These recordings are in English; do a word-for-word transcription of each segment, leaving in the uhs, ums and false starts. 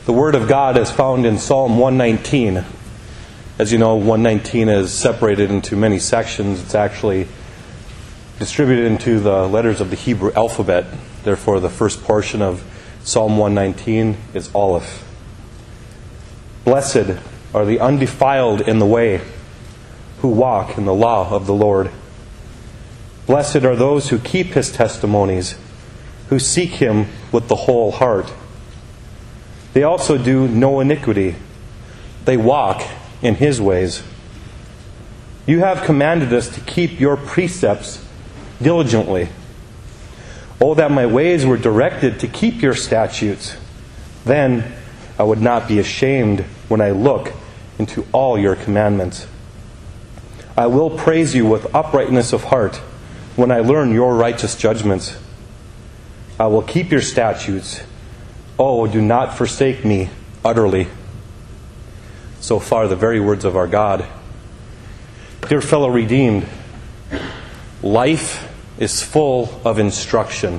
The Word of God is found in Psalm one nineteen. As you know, one nineteen is separated into many sections. It's actually distributed into the letters of the Hebrew alphabet. Therefore, the first portion of Psalm one nineteen is Aleph. Blessed are the undefiled in the way, who walk in the law of the Lord. Blessed are those who keep His testimonies, who seek Him with the whole heart. They also do no iniquity. They walk in His ways. You have commanded us to keep Your precepts diligently. Oh, that my ways were directed to keep Your statutes. Then I would not be ashamed when I look into all Your commandments. I will praise You with uprightness of heart when I learn Your righteous judgments. I will keep Your statutes. Oh, do not forsake me utterly. So far, the very words of our God. Dear fellow redeemed, life is full of instruction.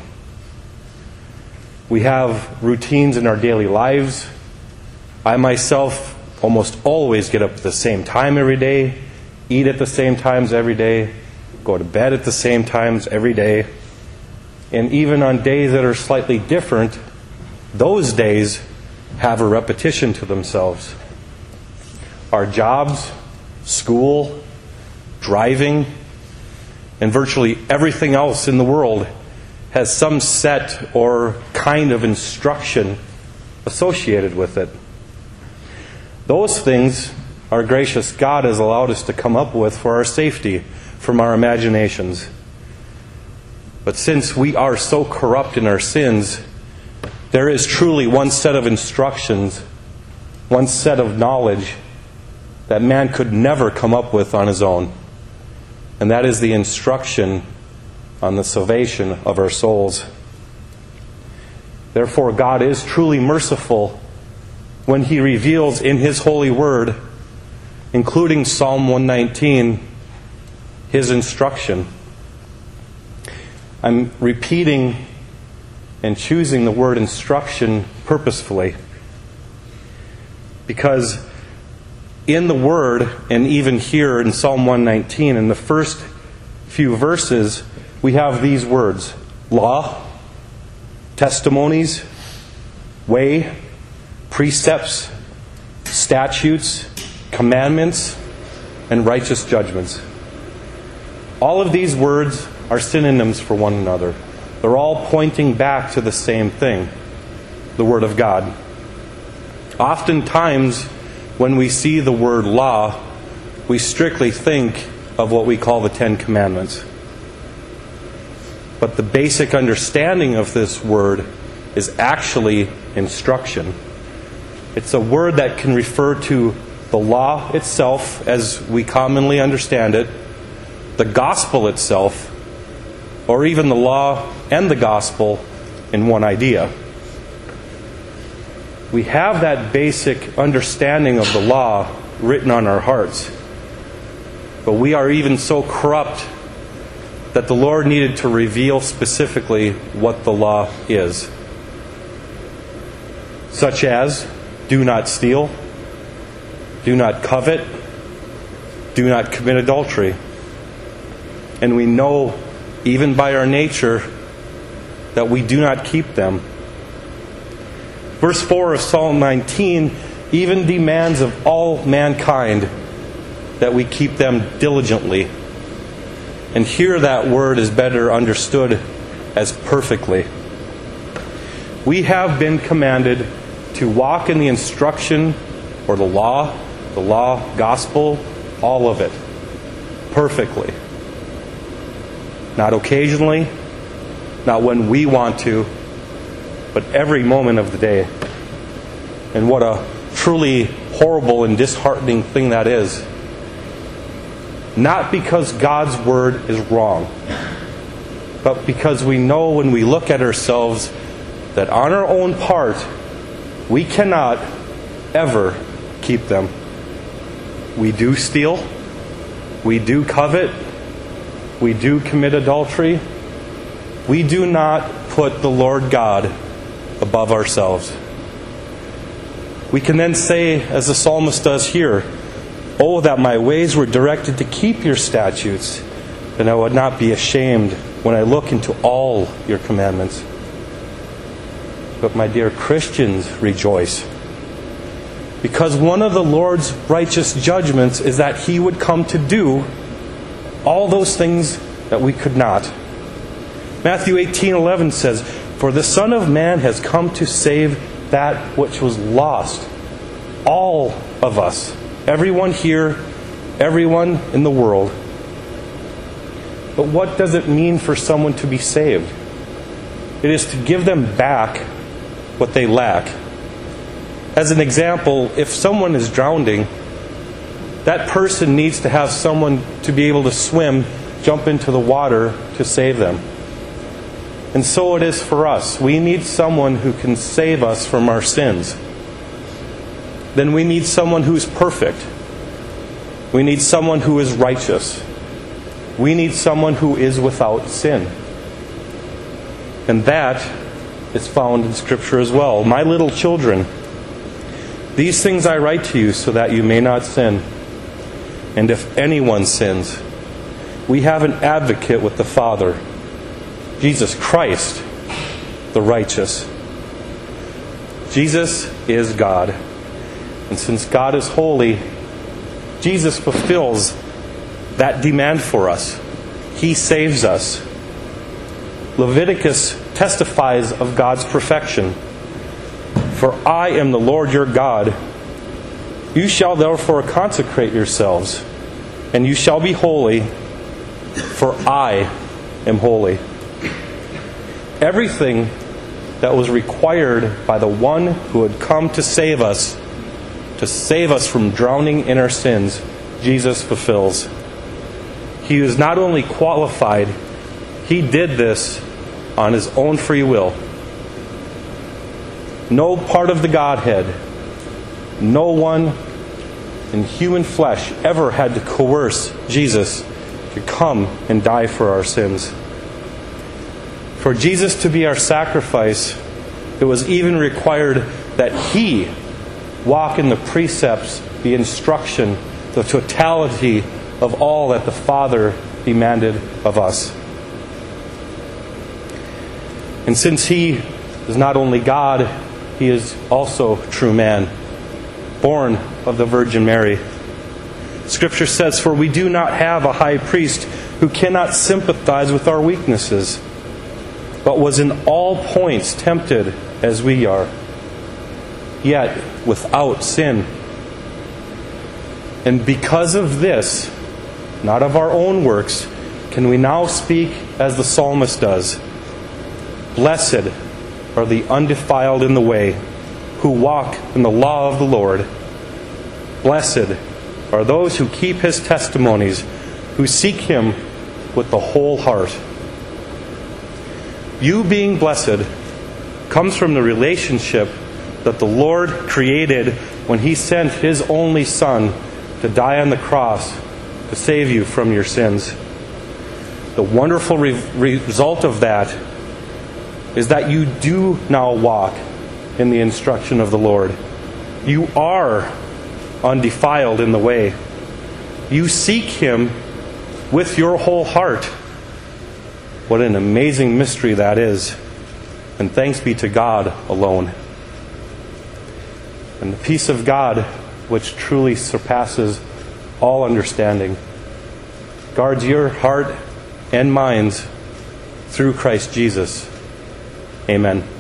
We have routines in our daily lives. I myself almost always get up at the same time every day, eat at the same times every day, go to bed at the same times every day. And even on days that are slightly different, those days have a repetition to themselves. Our jobs, school, driving, and virtually everything else in the world has some set or kind of instruction associated with it. Those things our gracious God has allowed us to come up with for our safety from our imaginations. But since we are so corrupt in our sins, there is truly one set of instructions, one set of knowledge that man could never come up with on his own. And that is the instruction on the salvation of our souls. Therefore, God is truly merciful when He reveals in His holy word, including Psalm one nineteen, His instruction. I'm repeating and choosing the word instruction purposefully, because in the Word, and even here in Psalm one nineteen, in the first few verses, we have these words: law, testimonies, way, precepts, statutes, commandments, and righteous judgments. All of these words are synonyms for one another. They're all pointing back to the same thing, the Word of God. Oftentimes, when we see the word law, we strictly think of what we call the Ten Commandments. But the basic understanding of this word is actually instruction. It's a word that can refer to the law itself, as we commonly understand it, the gospel itself, or even the law and the gospel in one idea. We have that basic understanding of the law written on our hearts. But we are even so corrupt that the Lord needed to reveal specifically what the law is. Such as, do not steal, do not covet, do not commit adultery. And we know, even by our nature, that we do not keep them. Verse four of Psalm nineteen even demands of all mankind that we keep them diligently. And here that word is better understood as perfectly. We have been commanded to walk in the instruction or the law, the law, gospel, all of it, perfectly. Not occasionally, not when we want to, but every moment of the day. And what a truly horrible and disheartening thing that is. Not because God's word is wrong, but because we know when we look at ourselves that on our own part, we cannot ever keep them. We do steal, we do covet, we do commit adultery. We do not put the Lord God above ourselves. We can then say, as the psalmist does here, "Oh, that my ways were directed to keep your statutes, then I would not be ashamed when I look into all your commandments." But my dear Christians, rejoice. Because one of the Lord's righteous judgments is that He would come to do all those things that we could not. Matthew eighteen eleven says, "For the Son of Man has come to save that which was lost." All of us. Everyone here, everyone in the world. But what does it mean for someone to be saved? It is to give them back what they lack. As an example, if someone is drowning, that person needs to have someone to be able to swim, jump into the water to save them. And so it is for us. We need someone who can save us from our sins. Then we need someone who's perfect. We need someone who is righteous. We need someone who is without sin. And that is found in Scripture as well. "My little children, these things I write to you so that you may not sin. And if anyone sins, we have an advocate with the Father, Jesus Christ, the righteous." Jesus is God. And since God is holy, Jesus fulfills that demand for us. He saves us. Leviticus testifies of God's perfection. "For I am the Lord your God. You shall therefore consecrate yourselves, and you shall be holy, for I am holy." Everything that was required by the one who had come to save us, to save us from drowning in our sins, Jesus fulfills. He is not only qualified, He did this on His own free will. No part of the Godhead, no one in human flesh ever had to coerce Jesus to come and die for our sins. For Jesus to be our sacrifice, it was even required that He walk in the precepts, the instruction, the totality of all that the Father demanded of us. And since He is not only God, He is also true man, born of the Virgin Mary. Scripture says, "For we do not have a high priest who cannot sympathize with our weaknesses, but was in all points tempted as we are, yet without sin." And because of this, not of our own works, can we now speak as the psalmist does, "Blessed are the undefiled in the way, who walk in the law of the Lord. Blessed are those who keep His testimonies, who seek Him with the whole heart." You being blessed comes from the relationship that the Lord created when He sent His only Son to die on the cross to save you from your sins. The wonderful re- result of that is that you do now walk in the instruction of the Lord. You are undefiled in the way. You seek Him with your whole heart. What an amazing mystery that is. And thanks be to God alone. And the peace of God, which truly surpasses all understanding, guards your heart and minds through Christ Jesus. Amen.